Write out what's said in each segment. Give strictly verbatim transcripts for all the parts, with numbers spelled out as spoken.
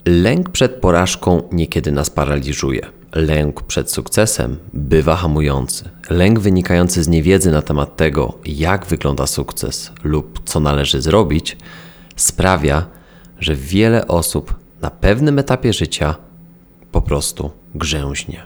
Lęk przed porażką niekiedy nas paraliżuje. Lęk przed sukcesem bywa hamujący. Lęk wynikający z niewiedzy na temat tego, jak wygląda sukces lub co należy zrobić, sprawia, że wiele osób na pewnym etapie życia po prostu grzęźnie.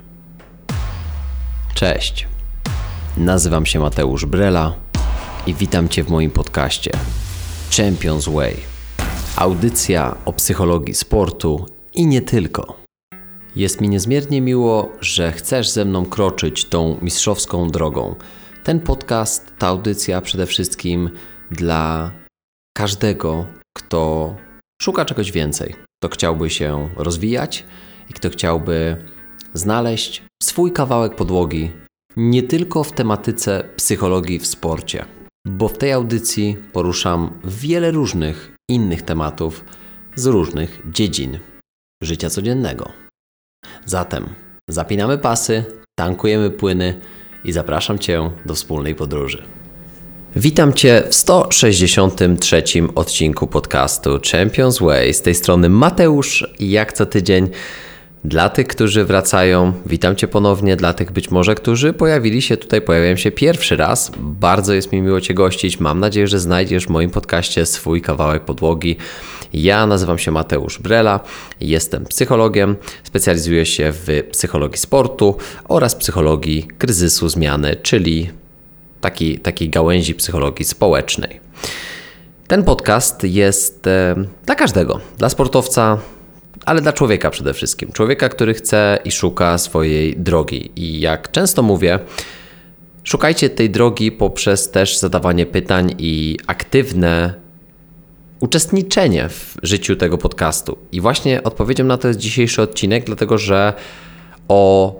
Cześć, nazywam się Mateusz Brela i witam Cię w moim podcaście Champions Way. Audycja o psychologii sportu i nie tylko. Jest mi niezmiernie miło, że chcesz ze mną kroczyć tą mistrzowską drogą. Ten podcast, ta audycja przede wszystkim dla każdego, kto szuka czegoś więcej. Kto chciałby się rozwijać i kto chciałby znaleźć swój kawałek podłogi nie tylko w tematyce psychologii w sporcie. Bo w tej audycji poruszam wiele różnych innych tematów z różnych dziedzin życia codziennego. Zatem zapinamy pasy, tankujemy płyny i zapraszam Cię do wspólnej podróży. Witam Cię w sto sześćdziesiątym trzecim odcinku podcastu Champions Way. Z tej strony Mateusz i jak co tydzień dla tych, którzy wracają, witam Cię ponownie. Dla tych być może, którzy pojawili się tutaj, pojawiają się pierwszy raz. Bardzo jest mi miło Cię gościć. Mam nadzieję, że znajdziesz w moim podcaście swój kawałek podłogi. Ja nazywam się Mateusz Brela, jestem psychologiem, specjalizuję się w psychologii sportu oraz psychologii kryzysu zmiany, czyli taki, takiej gałęzi psychologii społecznej. Ten podcast jest e, dla każdego, dla sportowca, ale dla człowieka przede wszystkim. Człowieka, który chce i szuka swojej drogi. I jak często mówię, szukajcie tej drogi poprzez też zadawanie pytań i aktywne uczestniczenie w życiu tego podcastu. I właśnie odpowiedzią na to jest dzisiejszy odcinek, dlatego że o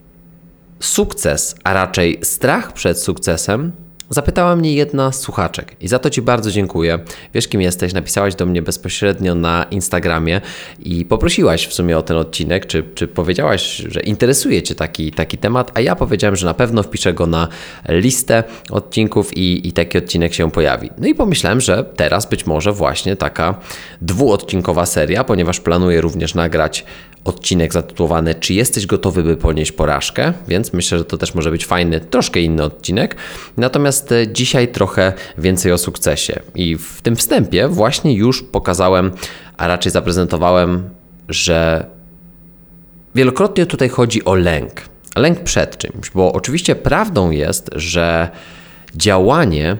sukces, a raczej strach przed sukcesem zapytała mnie jedna z słuchaczek i za to Ci bardzo dziękuję. Wiesz, kim jesteś, napisałaś do mnie bezpośrednio na Instagramie i poprosiłaś w sumie o ten odcinek, czy, czy powiedziałaś, że interesuje Cię taki, taki temat, a ja powiedziałem, że na pewno wpiszę go na listę odcinków i, i taki odcinek się pojawi. No i pomyślałem, że teraz być może właśnie taka dwuodcinkowa seria, ponieważ planuję również nagrać odcinek zatytułowany Czy jesteś gotowy, by ponieść porażkę? Więc myślę, że to też może być fajny, troszkę inny odcinek. Natomiast dzisiaj trochę więcej o sukcesie. I w tym wstępie właśnie już pokazałem, a raczej zaprezentowałem, że wielokrotnie tutaj chodzi o lęk. Lęk przed czymś, bo oczywiście prawdą jest, że działanie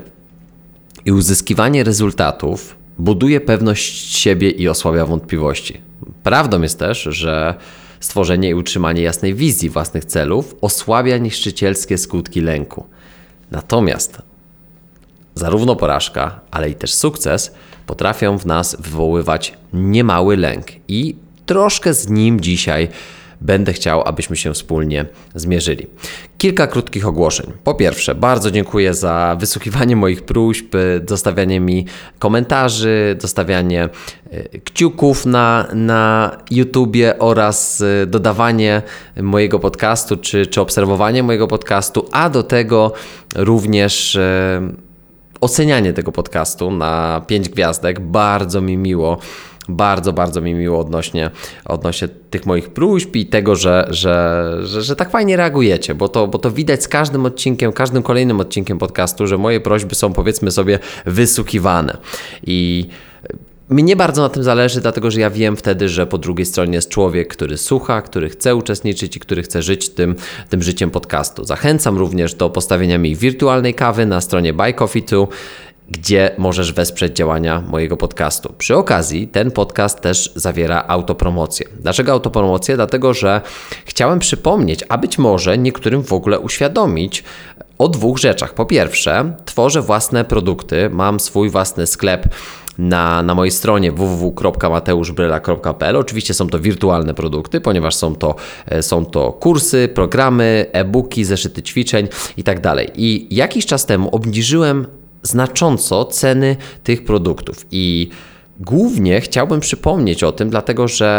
i uzyskiwanie rezultatów buduje pewność siebie i osłabia wątpliwości. Prawdą jest też, że stworzenie i utrzymanie jasnej wizji własnych celów osłabia niszczycielskie skutki lęku. Natomiast zarówno porażka, ale i też sukces potrafią w nas wywoływać niemały lęk i troszkę z nim dzisiaj będę chciał, abyśmy się wspólnie zmierzyli. Kilka krótkich ogłoszeń. Po pierwsze, bardzo dziękuję za wysłuchiwanie moich próśb, dostawianie mi komentarzy, dostawianie kciuków na, na YouTubie oraz dodawanie mojego podcastu, czy, czy obserwowanie mojego podcastu, a do tego również e, ocenianie tego podcastu na pięć gwiazdek. Bardzo mi miło. Bardzo, bardzo mi miło odnośnie, odnośnie tych moich próśb i tego, że, że, że, że tak fajnie reagujecie, bo to, bo to widać z każdym odcinkiem, każdym kolejnym odcinkiem podcastu, że moje prośby są, powiedzmy sobie, wysłuchiwane. I mnie bardzo na tym zależy, dlatego że ja wiem wtedy, że po drugiej stronie jest człowiek, który słucha, który chce uczestniczyć i który chce żyć tym, tym życiem podcastu. Zachęcam również do postawienia mi wirtualnej kawy na stronie Buy Coffee Too, gdzie możesz wesprzeć działania mojego podcastu. Przy okazji ten podcast też zawiera autopromocję. Dlaczego autopromocję? Dlatego, że chciałem przypomnieć, a być może niektórym w ogóle uświadomić o dwóch rzeczach. Po pierwsze, tworzę własne produkty, mam swój własny sklep na, na mojej stronie w w w kropka mateuszbrela kropka p l. Oczywiście są to wirtualne produkty, ponieważ są to, są to kursy, programy, e-booki, zeszyty ćwiczeń i tak dalej. I jakiś czas temu obniżyłem znacząco ceny tych produktów i głównie chciałbym przypomnieć o tym, dlatego że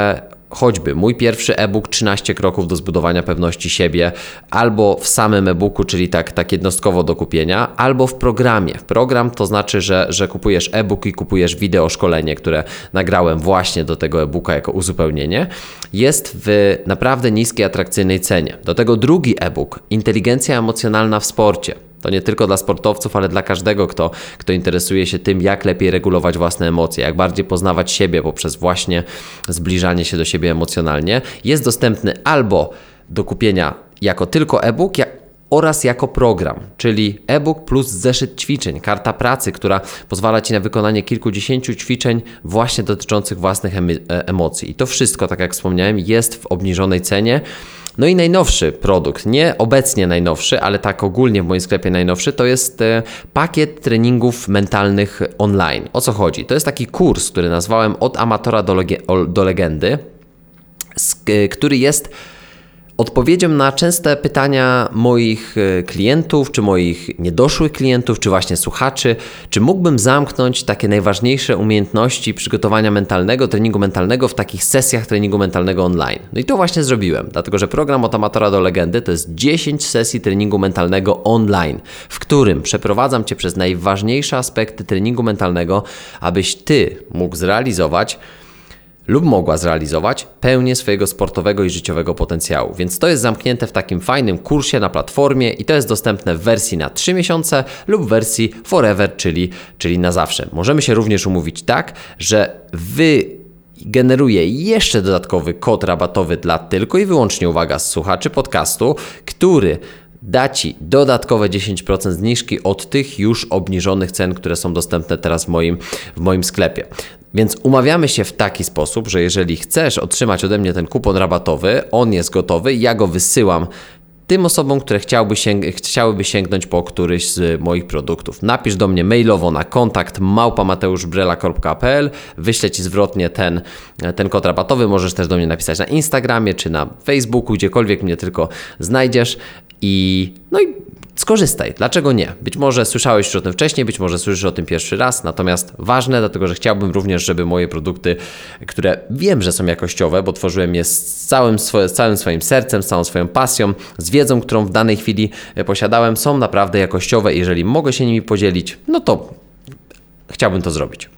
choćby mój pierwszy e-book trzynaście kroków do zbudowania pewności siebie, albo w samym e-booku, czyli tak, tak jednostkowo do kupienia, albo w programie. Program to znaczy, że, że kupujesz e-book i kupujesz wideo szkolenie, które nagrałem właśnie do tego e-booka jako uzupełnienie, jest w naprawdę niskiej, atrakcyjnej cenie. Do tego drugi e-book, Inteligencja emocjonalna w sporcie. To nie tylko dla sportowców, ale dla każdego, kto, kto interesuje się tym, jak lepiej regulować własne emocje, jak bardziej poznawać siebie poprzez właśnie zbliżanie się do siebie emocjonalnie. Jest dostępny albo do kupienia jako tylko e-book, jak oraz jako program, czyli e-book plus zeszyt ćwiczeń, karta pracy, która pozwala Ci na wykonanie kilkudziesięciu ćwiczeń właśnie dotyczących własnych emocji. I to wszystko, tak jak wspomniałem, jest w obniżonej cenie. No i najnowszy produkt, nie obecnie najnowszy, ale tak ogólnie w moim sklepie najnowszy, to jest pakiet treningów mentalnych online. O co chodzi? To jest taki kurs, który nazwałem Od amatora do, lege- do legendy, który jest odpowiedzią na częste pytania moich klientów, czy moich niedoszłych klientów, czy właśnie słuchaczy, czy mógłbym zamknąć takie najważniejsze umiejętności przygotowania mentalnego, treningu mentalnego w takich sesjach treningu mentalnego online. No i to właśnie zrobiłem, dlatego że program Od amatora do legendy to jest dziesięć sesji treningu mentalnego online, w którym przeprowadzam Cię przez najważniejsze aspekty treningu mentalnego, abyś Ty mógł zrealizować lub mogła zrealizować pełnię swojego sportowego i życiowego potencjału. Więc to jest zamknięte w takim fajnym kursie na platformie i to jest dostępne w wersji na trzy miesiące lub w wersji forever, czyli, czyli na zawsze. Możemy się również umówić tak, że Wy generuję jeszcze dodatkowy kod rabatowy dla tylko i wyłącznie, uwaga, słuchaczy podcastu, który da Ci dodatkowe dziesięć procent zniżki od tych już obniżonych cen, które są dostępne teraz w moim, w moim sklepie. Więc umawiamy się w taki sposób, że jeżeli chcesz otrzymać ode mnie ten kupon rabatowy, on jest gotowy, ja go wysyłam tym osobom, które chciałby sięg- chciałyby sięgnąć po któryś z moich produktów. Napisz do mnie mailowo na kontakt małpa mateusz brela kropka p l, wyślę Ci zwrotnie ten, ten kod rabatowy. Możesz też do mnie napisać na Instagramie czy na Facebooku, gdziekolwiek mnie tylko znajdziesz i no i skorzystaj. Dlaczego nie? Być może słyszałeś już o tym wcześniej, być może słyszysz o tym pierwszy raz, natomiast ważne, dlatego że chciałbym również, żeby moje produkty, które wiem, że są jakościowe, bo tworzyłem je z całym, swoje, z całym swoim sercem, z całą swoją pasją, z wiedzą, którą w danej chwili posiadałem, są naprawdę jakościowe. Jeżeli mogę się nimi podzielić, no to chciałbym to zrobić.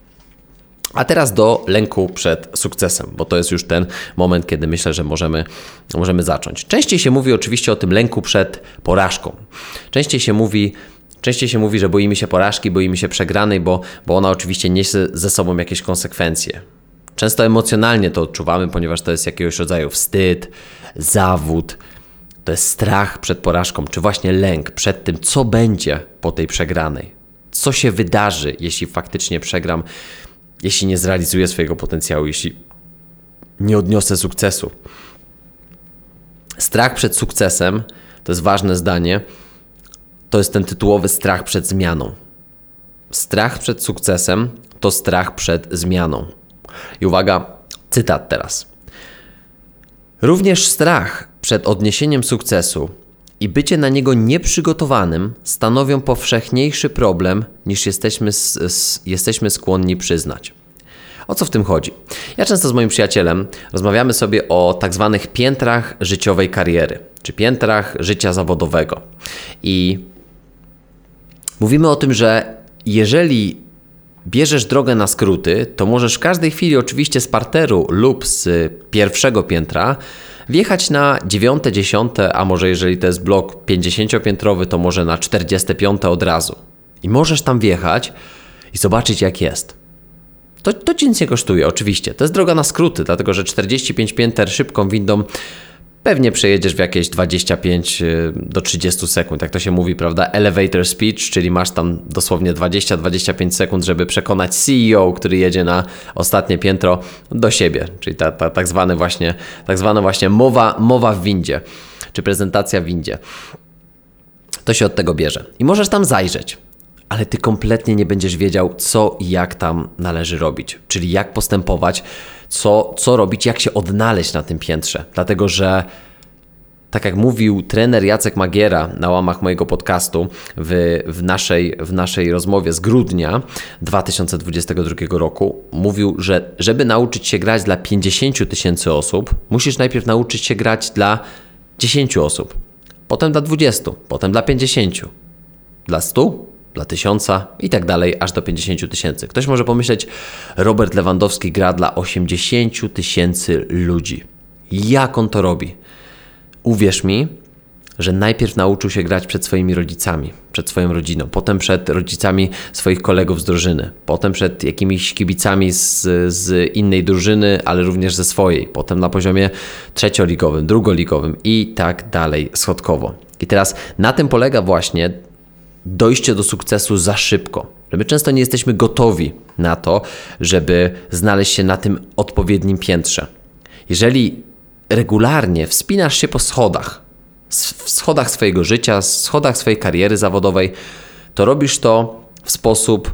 A teraz do lęku przed sukcesem, bo to jest już ten moment, kiedy myślę, że możemy, możemy zacząć. Częściej się mówi oczywiście o tym lęku przed porażką. Częściej się mówi, częściej się mówi, że boimy się porażki, boimy się przegranej, bo, bo ona oczywiście niesie ze sobą jakieś konsekwencje. Często emocjonalnie to odczuwamy, ponieważ to jest jakiegoś rodzaju wstyd, zawód, to jest strach przed porażką, czy właśnie lęk przed tym, co będzie po tej przegranej. Co się wydarzy, jeśli faktycznie przegram, jeśli nie zrealizuję swojego potencjału, jeśli nie odniosę sukcesu. Strach przed sukcesem, to jest ważne zdanie, to jest ten tytułowy strach przed zmianą. Strach przed sukcesem to strach przed zmianą. I uwaga, cytat teraz. Również strach przed odniesieniem sukcesu i bycie na niego nieprzygotowanym stanowią powszechniejszy problem, niż jesteśmy, s- jesteśmy skłonni przyznać. O co w tym chodzi? Ja często z moim przyjacielem rozmawiamy sobie o tak zwanych piętrach życiowej kariery, czy piętrach życia zawodowego. I mówimy o tym, że jeżeli bierzesz drogę na skróty, to możesz w każdej chwili oczywiście z parteru lub z pierwszego piętra wjechać na dziewiąte, dziesiąte, a może jeżeli to jest blok pięćdziesięciopiętrowy, to może na czterdzieste piąte od razu. I możesz tam wjechać i zobaczyć, jak jest. To, to Ci nic nie kosztuje, oczywiście. To jest droga na skróty, dlatego że czterdzieści pięć pięter szybką windą pewnie przejedziesz w jakieś dwadzieścia pięć do trzydziestu sekund, jak to się mówi, prawda? Elevator speech, czyli masz tam dosłownie dwadzieścia do dwudziestu pięciu sekund, żeby przekonać C E O, który jedzie na ostatnie piętro, do siebie. Czyli ta, ta tak zwane właśnie, tak zwana właśnie mowa, mowa w windzie, czy prezentacja w windzie. To się od tego bierze. I możesz tam zajrzeć, ale Ty kompletnie nie będziesz wiedział, co i jak tam należy robić. Czyli jak postępować, co, co robić, jak się odnaleźć na tym piętrze. Dlatego, że tak jak mówił trener Jacek Magiera na łamach mojego podcastu w, w, naszej, w naszej rozmowie z grudnia dwa tysiące dwudziestego drugiego roku, mówił, że żeby nauczyć się grać dla pięćdziesięciu tysięcy osób, musisz najpierw nauczyć się grać dla dziesięciu osób, potem dla dwudziestu, potem dla pięćdziesięciu, dla stu, dla tysiąca i tak dalej, aż do pięćdziesięciu tysięcy. Ktoś może pomyśleć, Robert Lewandowski gra dla osiemdziesięciu tysięcy ludzi. Jak on to robi? Uwierz mi, że najpierw nauczył się grać przed swoimi rodzicami, przed swoją rodziną, potem przed rodzicami swoich kolegów z drużyny, potem przed jakimiś kibicami z, z innej drużyny, ale również ze swojej, potem na poziomie trzecioligowym, drugoligowym i tak dalej, schodkowo. I teraz na tym polega właśnie dojście do sukcesu za szybko. Że my często nie jesteśmy gotowi na to, żeby znaleźć się na tym odpowiednim piętrze. Jeżeli regularnie wspinasz się po schodach, w schodach swojego życia, w schodach swojej kariery zawodowej, to robisz to w sposób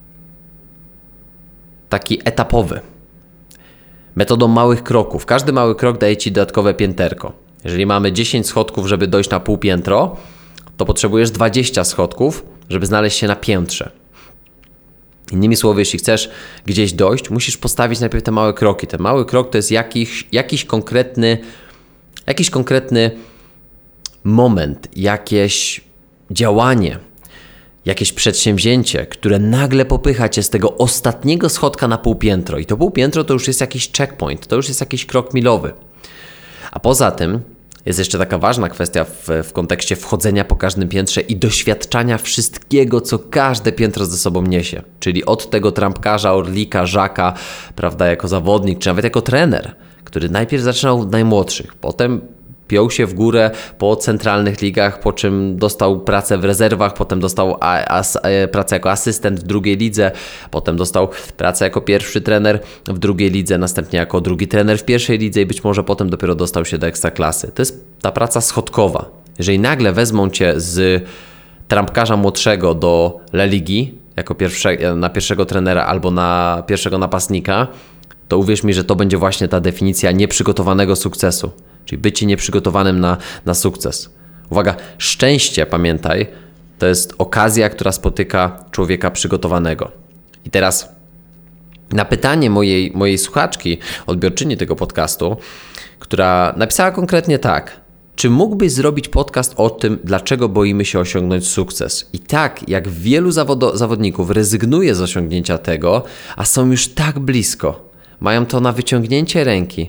taki etapowy. Metodą małych kroków. Każdy mały krok daje Ci dodatkowe pięterko. Jeżeli mamy dziesięć schodków, żeby dojść na pół piętro, to potrzebujesz dwadzieścia schodków, żeby znaleźć się na piętrze. Innymi słowy, jeśli chcesz gdzieś dojść, musisz postawić najpierw te małe kroki. Ten mały krok to jest jakiś, jakiś, konkretny, jakiś konkretny moment, jakieś działanie, jakieś przedsięwzięcie, które nagle popycha Cię z tego ostatniego schodka na półpiętro. I to półpiętro to już jest jakiś checkpoint, to już jest jakiś krok milowy. A poza tym jest jeszcze taka ważna kwestia w, w kontekście wchodzenia po każdym piętrze i doświadczania wszystkiego, co każde piętro ze sobą niesie. Czyli od tego trampkarza, orlika, żaka, prawda, jako zawodnik, czy nawet jako trener, który najpierw zaczynał od najmłodszych, potem piął się w górę po centralnych ligach, po czym dostał pracę w rezerwach, potem dostał a, a, a, pracę jako asystent w drugiej lidze, potem dostał pracę jako pierwszy trener w drugiej lidze, następnie jako drugi trener w pierwszej lidze i być może potem dopiero dostał się do ekstraklasy. To jest ta praca schodkowa. Jeżeli nagle wezmą Cię z trampkarza młodszego do La Ligi, jako pierwsze, na pierwszego trenera albo na pierwszego napastnika, to uwierz mi, że to będzie właśnie ta definicja nieprzygotowanego sukcesu. Czyli bycie nieprzygotowanym na, na sukces. Uwaga, szczęście, pamiętaj, to jest okazja, która spotyka człowieka przygotowanego. I teraz na pytanie mojej, mojej słuchaczki, odbiorczyni tego podcastu, która napisała konkretnie tak: czy mógłbyś zrobić podcast o tym, dlaczego boimy się osiągnąć sukces? I tak, jak wielu zawodo- zawodników rezygnuje z osiągnięcia tego, a są już tak blisko, mają to na wyciągnięcie ręki.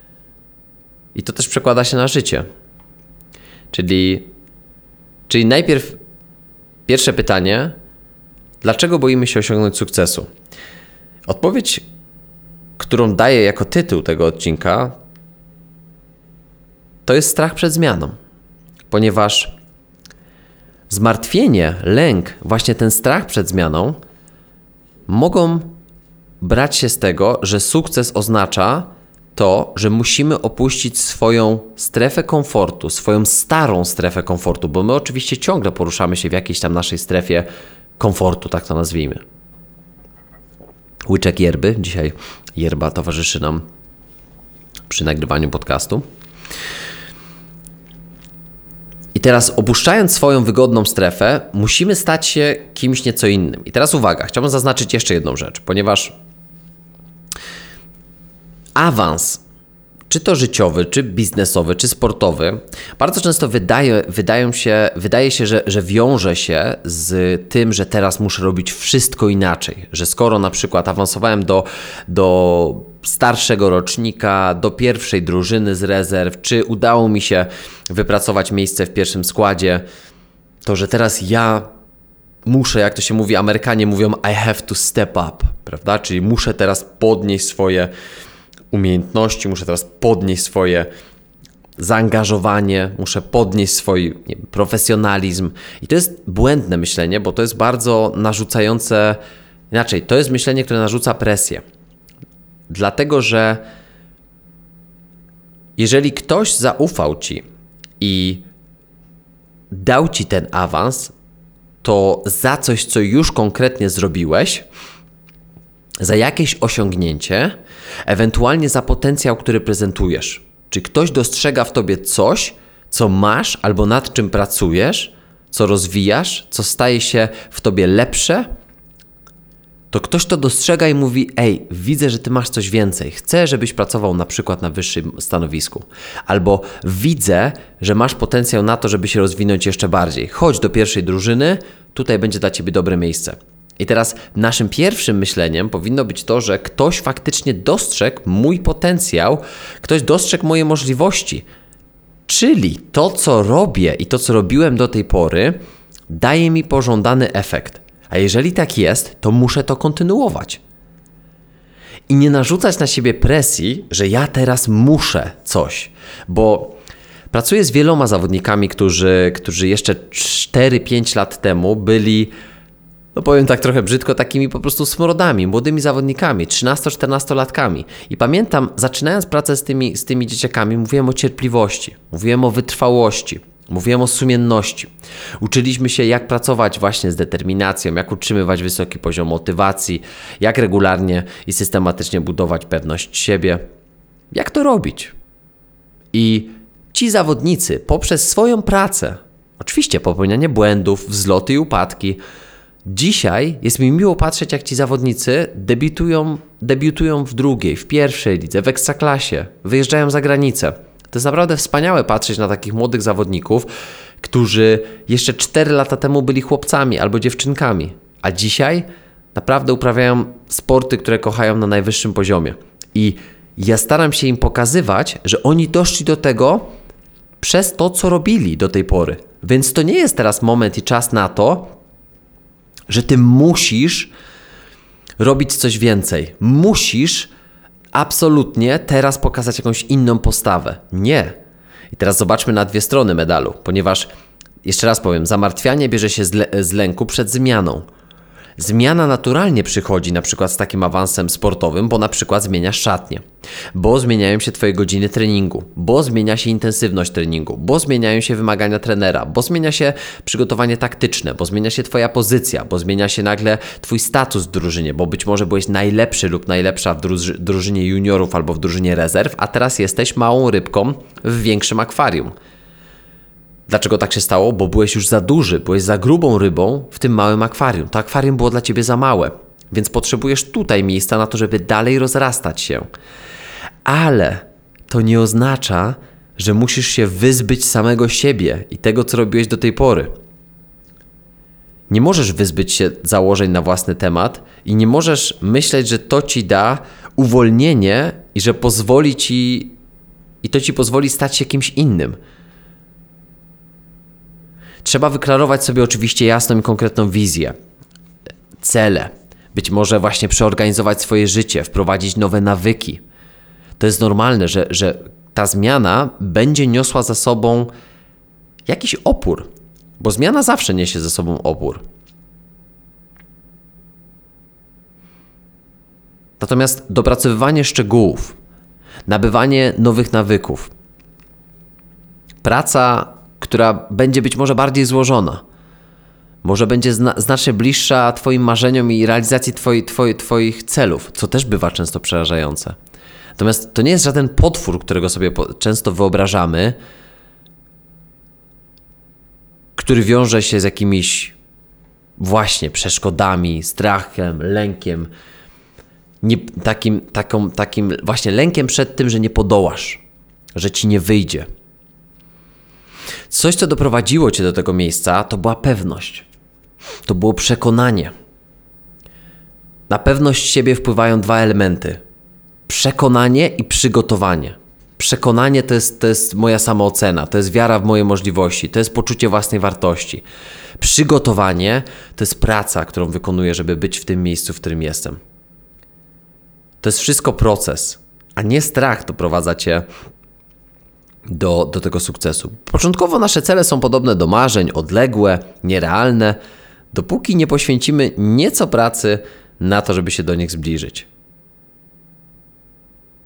I to też przekłada się na życie. Czyli, czyli najpierw pierwsze pytanie, dlaczego boimy się osiągnąć sukcesu? Odpowiedź, którą daję jako tytuł tego odcinka, to jest strach przed zmianą. Ponieważ zmartwienie, lęk, właśnie ten strach przed zmianą mogą brać się z tego, że sukces oznacza to, że musimy opuścić swoją strefę komfortu, swoją starą strefę komfortu, bo my oczywiście ciągle poruszamy się w jakiejś tam naszej strefie komfortu, tak to nazwijmy. Łyczek yerby, dzisiaj yerba towarzyszy nam przy nagrywaniu podcastu. I teraz opuszczając swoją wygodną strefę, musimy stać się kimś nieco innym. I teraz uwaga, chciałbym zaznaczyć jeszcze jedną rzecz, ponieważ awans, czy to życiowy, czy biznesowy, czy sportowy, bardzo często wydaje, wydają się, wydaje się, że, że wiąże się z tym, że teraz muszę robić wszystko inaczej. Że skoro na przykład awansowałem do, do starszego rocznika, do pierwszej drużyny z rezerw, czy udało mi się wypracować miejsce w pierwszym składzie, to że teraz ja muszę, jak to się mówi, Amerykanie mówią I have to step up, prawda? Czyli muszę teraz podnieść swoje umiejętności, muszę teraz podnieść swoje zaangażowanie, muszę podnieść swój nie wiem, profesjonalizm. I to jest błędne myślenie, bo to jest bardzo narzucające, inaczej, to jest myślenie, które narzuca presję. Dlatego, że jeżeli ktoś zaufał Ci i dał Ci ten awans, to za coś, co już konkretnie zrobiłeś, za jakieś osiągnięcie, ewentualnie za potencjał, który prezentujesz. Czy ktoś dostrzega w Tobie coś, co masz albo nad czym pracujesz, co rozwijasz, co staje się w tobie lepsze, to ktoś to dostrzega i mówi: ej, widzę, że ty masz coś więcej. Chcę, żebyś pracował na przykład na wyższym stanowisku. Albo widzę, że masz potencjał na to, żeby się rozwinąć jeszcze bardziej. Chodź do pierwszej drużyny, tutaj będzie dla ciebie dobre miejsce. I teraz naszym pierwszym myśleniem powinno być to, że ktoś faktycznie dostrzegł mój potencjał, ktoś dostrzegł moje możliwości. Czyli to, co robię i to, co robiłem do tej pory, daje mi pożądany efekt. A jeżeli tak jest, to muszę to kontynuować. I nie narzucać na siebie presji, że ja teraz muszę coś. Bo pracuję z wieloma zawodnikami, którzy, którzy jeszcze cztery pięć lat temu byli, no powiem tak trochę brzydko, takimi po prostu smrodami, młodymi zawodnikami, trzynasto-czternastolatkami. I pamiętam, zaczynając pracę z tymi, z tymi dzieciakami, mówiłem o cierpliwości, mówiłem o wytrwałości. Mówiłem o sumienności. Uczyliśmy się, jak pracować właśnie z determinacją, jak utrzymywać wysoki poziom motywacji, jak regularnie i systematycznie budować pewność siebie. Jak to robić? I ci zawodnicy poprzez swoją pracę, oczywiście popełnianie błędów, wzloty i upadki, dzisiaj jest mi miło patrzeć, jak ci zawodnicy debiutują, debiutują w drugiej, w pierwszej lidze, w ekstraklasie, wyjeżdżają za granicę. To jest naprawdę wspaniałe patrzeć na takich młodych zawodników, którzy jeszcze cztery lata temu byli chłopcami albo dziewczynkami, a dzisiaj naprawdę uprawiają sporty, które kochają na najwyższym poziomie. I ja staram się im pokazywać, że oni doszli do tego przez to, co robili do tej pory. Więc to nie jest teraz moment i czas na to, że ty musisz robić coś więcej. Musisz absolutnie teraz pokazać jakąś inną postawę. Nie. I teraz zobaczmy na dwie strony medalu, ponieważ, jeszcze raz powiem, zamartwianie bierze się z, le- z lęku przed zmianą. Zmiana naturalnie przychodzi na przykład z takim awansem sportowym, bo na przykład zmieniasz szatnię, bo zmieniają się twoje godziny treningu, bo zmienia się intensywność treningu, bo zmieniają się wymagania trenera, bo zmienia się przygotowanie taktyczne, bo zmienia się twoja pozycja, bo zmienia się nagle twój status w drużynie, bo być może byłeś najlepszy lub najlepsza w druży- drużynie juniorów albo w drużynie rezerw, a teraz jesteś małą rybką w większym akwarium. Dlaczego tak się stało? Bo byłeś już za duży, byłeś za grubą rybą w tym małym akwarium. To akwarium było dla ciebie za małe, więc potrzebujesz tutaj miejsca na to, żeby dalej rozrastać się. Ale to nie oznacza, że musisz się wyzbyć samego siebie i tego, co robiłeś do tej pory. Nie możesz wyzbyć się założeń na własny temat i nie możesz myśleć, że to ci da uwolnienie i że pozwoli ci i to ci pozwoli stać się kimś innym. Trzeba wyklarować sobie oczywiście jasną i konkretną wizję, cele, być może właśnie przeorganizować swoje życie, wprowadzić nowe nawyki. To jest normalne, że, że ta zmiana będzie niosła za sobą jakiś opór, bo zmiana zawsze niesie ze sobą opór. Natomiast dopracowywanie szczegółów, nabywanie nowych nawyków, praca, która będzie być może bardziej złożona, może będzie zna- znacznie bliższa twoim marzeniom i realizacji twoi, twoi, twoich celów, co też bywa często przerażające. Natomiast to nie jest żaden potwór, którego sobie po- często wyobrażamy, który wiąże się z jakimiś właśnie przeszkodami, strachem, lękiem, nie, takim, taką, takim właśnie lękiem przed tym, że nie podołasz, że ci nie wyjdzie. Coś, co doprowadziło cię do tego miejsca, to była pewność. To było przekonanie. Na pewność siebie wpływają dwa elementy. Przekonanie i przygotowanie. Przekonanie to jest, to jest moja samoocena, to jest wiara w moje możliwości, to jest poczucie własnej wartości. Przygotowanie to jest praca, którą wykonuję, żeby być w tym miejscu, w którym jestem. To jest wszystko proces, a nie strach doprowadza cię Do, do tego sukcesu. Początkowo nasze cele są podobne do marzeń, odległe, nierealne, dopóki nie poświęcimy nieco pracy na to, żeby się do nich zbliżyć.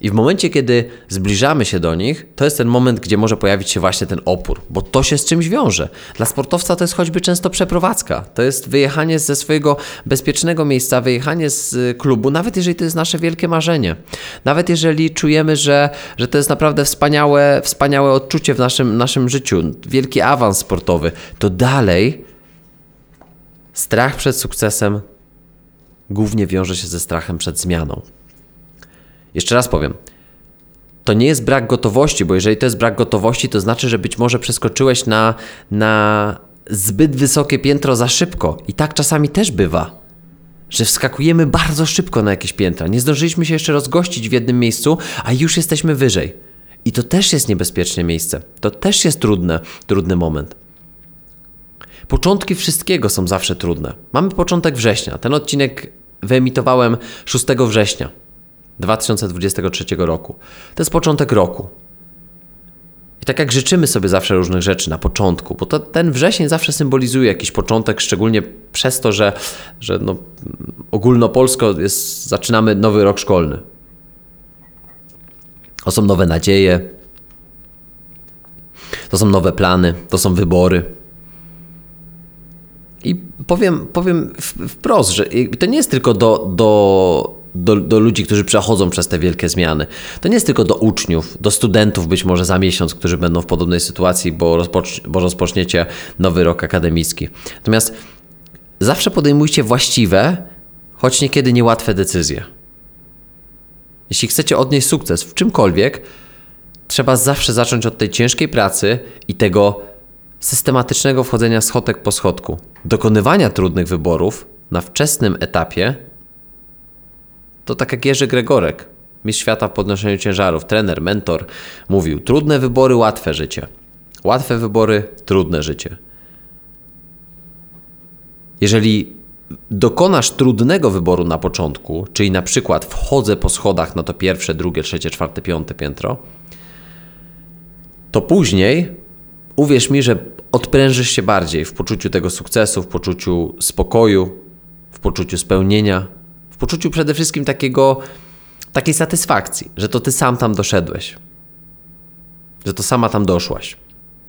I w momencie, kiedy zbliżamy się do nich, to jest ten moment, gdzie może pojawić się właśnie ten opór, bo to się z czymś wiąże. Dla sportowca to jest choćby często przeprowadzka. To jest wyjechanie ze swojego bezpiecznego miejsca, wyjechanie z klubu, nawet jeżeli to jest nasze wielkie marzenie. Nawet jeżeli czujemy, że, że to jest naprawdę wspaniałe, wspaniałe odczucie w naszym, naszym życiu, wielki awans sportowy, to dalej strach przed sukcesem głównie wiąże się ze strachem przed zmianą. Jeszcze raz powiem, to nie jest brak gotowości, bo jeżeli to jest brak gotowości, to znaczy, że być może przeskoczyłeś na, na zbyt wysokie piętro za szybko. I tak czasami też bywa, że wskakujemy bardzo szybko na jakieś piętra. Nie zdążyliśmy się jeszcze rozgościć w jednym miejscu, a już jesteśmy wyżej. I to też jest niebezpieczne miejsce. To też jest trudne, trudny moment. Początki wszystkiego są zawsze trudne. Mamy początek września. Ten odcinek wyemitowałem szóstego września dwa tysiące dwudziestego trzeciego roku. To jest początek roku. I tak jak życzymy sobie zawsze różnych rzeczy na początku, bo to, ten wrzesień zawsze symbolizuje jakiś początek, szczególnie przez to, że, że no, ogólnopolsko jest, zaczynamy nowy rok szkolny. To są nowe nadzieje, to są nowe plany, to są wybory. I powiem, powiem wprost, że to nie jest tylko do, do, do, do ludzi, którzy przechodzą przez te wielkie zmiany. To nie jest tylko do uczniów, do studentów być może za miesiąc, którzy będą w podobnej sytuacji, bo, rozpocz, bo rozpoczniecie nowy rok akademicki. Natomiast zawsze podejmujcie właściwe, choć niekiedy niełatwe decyzje. Jeśli chcecie odnieść sukces w czymkolwiek, trzeba zawsze zacząć od tej ciężkiej pracy i tego systematycznego wchodzenia schodek po schodku. Dokonywania trudnych wyborów na wczesnym etapie to tak jak Jerzy Gregorek, mistrz świata w podnoszeniu ciężarów, trener, mentor, mówił: trudne wybory, łatwe życie. Łatwe wybory, trudne życie. Jeżeli dokonasz trudnego wyboru na początku, czyli na przykład wchodzę po schodach na to pierwsze, drugie, trzecie, czwarte, piąte piętro, to później uwierz mi, że odprężysz się bardziej w poczuciu tego sukcesu, w poczuciu spokoju, w poczuciu spełnienia, w poczuciu przede wszystkim takiego, takiej satysfakcji, że to ty sam tam doszedłeś, że to sama tam doszłaś.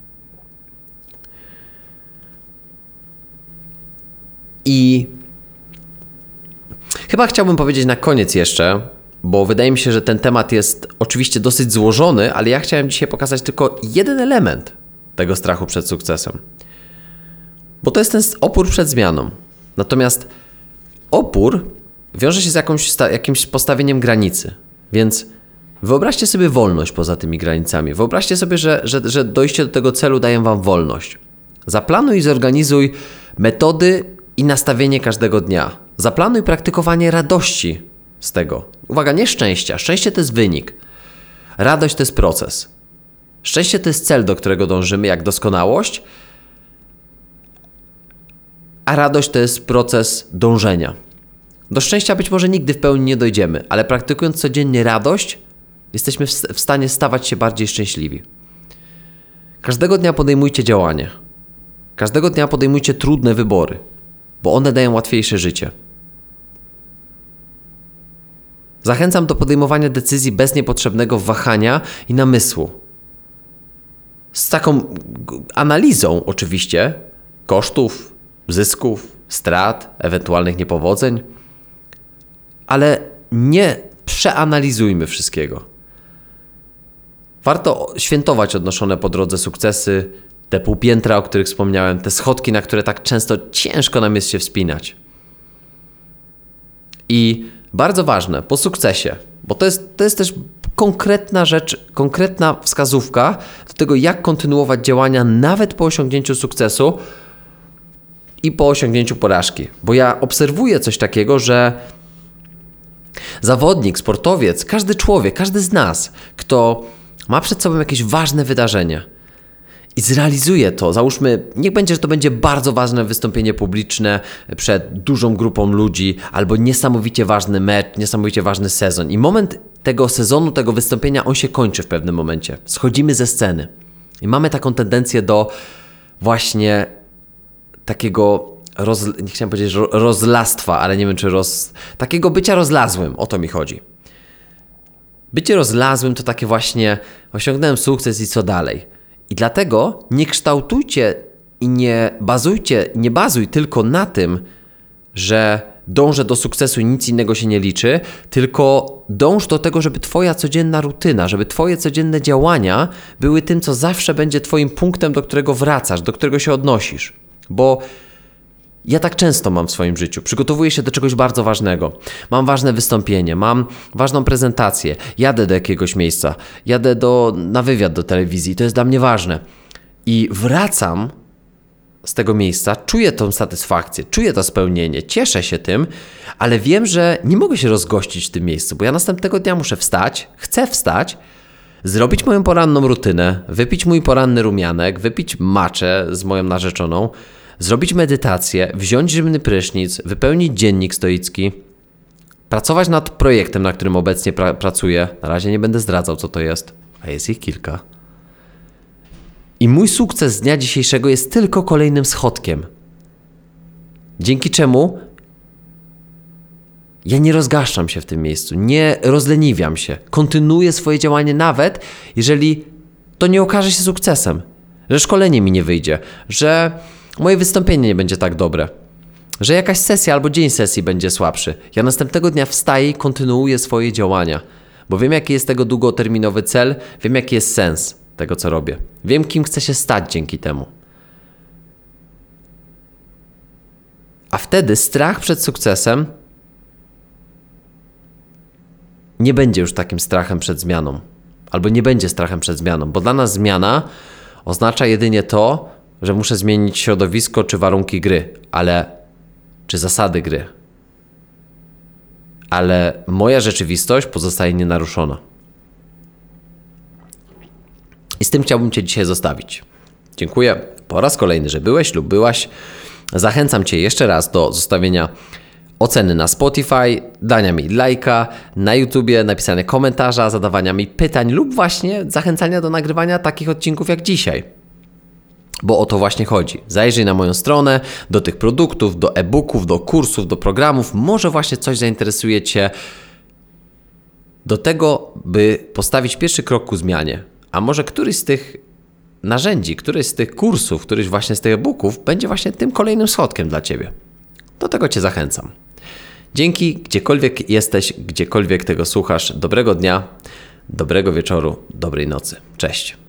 I chyba chciałbym powiedzieć na koniec jeszcze, bo wydaje mi się, że ten temat jest oczywiście dosyć złożony, ale ja chciałem dzisiaj pokazać tylko jeden element tego strachu przed sukcesem. Bo to jest ten opór przed zmianą. Natomiast opór wiąże się z jakąś, jakimś postawieniem granicy. Więc wyobraźcie sobie wolność poza tymi granicami. Wyobraźcie sobie, że, że, że dojście do tego celu daje wam wolność. Zaplanuj i zorganizuj metody i nastawienie każdego dnia. Zaplanuj praktykowanie radości z tego. Uwaga, nie szczęścia. Szczęście to jest wynik. Radość to jest proces. Szczęście to jest cel, do którego dążymy, jak doskonałość, a radość to jest proces dążenia. Do szczęścia być może nigdy w pełni nie dojdziemy, ale praktykując codziennie radość, jesteśmy w stanie stawać się bardziej szczęśliwi. Każdego dnia podejmujcie działanie. Każdego dnia podejmujcie trudne wybory, bo one dają łatwiejsze życie. Zachęcam do podejmowania decyzji bez niepotrzebnego wahania i namysłu. Z taką analizą oczywiście kosztów, zysków, strat, ewentualnych niepowodzeń, ale nie przeanalizujmy wszystkiego. Warto świętować odnoszone po drodze sukcesy, te półpiętra, o których wspomniałem, te schodki, na które tak często ciężko nam jest się wspinać. I bardzo ważne, po sukcesie, bo to jest, to jest też konkretna rzecz, konkretna wskazówka do tego, jak kontynuować działania nawet po osiągnięciu sukcesu i po osiągnięciu porażki. Bo ja obserwuję coś takiego, że zawodnik, sportowiec, każdy człowiek, każdy z nas, kto ma przed sobą jakieś ważne wydarzenie i zrealizuje to, załóżmy, niech będzie, że to będzie bardzo ważne wystąpienie publiczne przed dużą grupą ludzi, albo niesamowicie ważny mecz, niesamowicie ważny sezon. I moment tego sezonu, tego wystąpienia, on się kończy w pewnym momencie. Schodzimy ze sceny i mamy taką tendencję do właśnie takiego, roz, nie chciałem powiedzieć rozlastwa, ale nie wiem czy roz, takiego bycia rozlazłym, o to mi chodzi. Bycie rozlazłym to takie właśnie osiągnąłem sukces i co dalej. I dlatego nie kształtujcie i nie bazujcie, nie bazuj tylko na tym, że dążę do sukcesu i nic innego się nie liczy, tylko dąż do tego, żeby twoja codzienna rutyna, żeby twoje codzienne działania były tym, co zawsze będzie twoim punktem, do którego wracasz, do którego się odnosisz. Bo ja tak często mam w swoim życiu. Przygotowuję się do czegoś bardzo ważnego. Mam ważne wystąpienie, mam ważną prezentację, jadę do jakiegoś miejsca, jadę do, na wywiad do telewizji, to jest dla mnie ważne. I wracam z tego miejsca, czuję tą satysfakcję, czuję to spełnienie, cieszę się tym, ale wiem, że nie mogę się rozgościć w tym miejscu, bo ja następnego dnia muszę wstać, chcę wstać, zrobić moją poranną rutynę, wypić mój poranny rumianek, wypić maczę z moją narzeczoną, zrobić medytację, wziąć zimny prysznic, wypełnić dziennik stoicki, pracować nad projektem, na którym obecnie pra- pracuję. Na razie nie będę zdradzał, co to jest, a jest ich kilka. I mój sukces z dnia dzisiejszego jest tylko kolejnym schodkiem. Dzięki czemu ja nie rozgaszczam się w tym miejscu, nie rozleniwiam się, kontynuuję swoje działanie nawet, jeżeli to nie okaże się sukcesem, że szkolenie mi nie wyjdzie, że moje wystąpienie nie będzie tak dobre, że jakaś sesja albo dzień sesji będzie słabszy. Ja następnego dnia wstaję i kontynuuję swoje działania, bo wiem, jaki jest tego długoterminowy cel, wiem, jaki jest sens tego, co robię. Wiem, kim chcę się stać dzięki temu. A wtedy strach przed sukcesem nie będzie już takim strachem przed zmianą. Albo nie będzie strachem przed zmianą, bo dla nas zmiana oznacza jedynie to, że muszę zmienić środowisko czy warunki gry, ale czy zasady gry. Ale moja rzeczywistość pozostaje nienaruszona. I z tym chciałbym Cię dzisiaj zostawić. Dziękuję po raz kolejny, że byłeś lub byłaś. Zachęcam Cię jeszcze raz do zostawienia oceny na Spotify, dania mi lajka, na YouTubie, napisania komentarza, zadawania mi pytań lub właśnie zachęcania do nagrywania takich odcinków jak dzisiaj. Bo o to właśnie chodzi. Zajrzyj na moją stronę, do tych produktów, do e-booków, do kursów, do programów. Może właśnie coś zainteresuje Cię do tego, by postawić pierwszy krok ku zmianie. A może któryś z tych narzędzi, któryś z tych kursów, któryś właśnie z tych e-booków będzie właśnie tym kolejnym schodkiem dla Ciebie. Do tego Cię zachęcam. Dzięki, gdziekolwiek jesteś, gdziekolwiek tego słuchasz. Dobrego dnia, dobrego wieczoru, dobrej nocy. Cześć.